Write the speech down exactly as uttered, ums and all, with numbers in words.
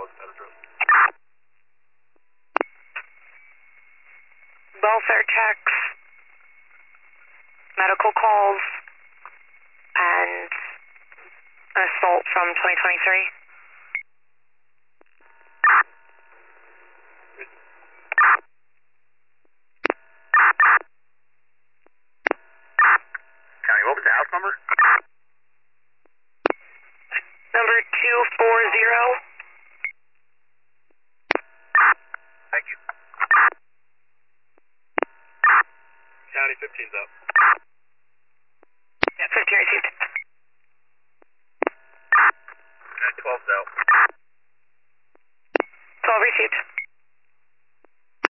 call at address. Welfare checks, medical calls, and an assault from twenty twenty-three. County, what was the house number? Number two four zero. Thank you. County fifteen's up. Yeah, fifteen received.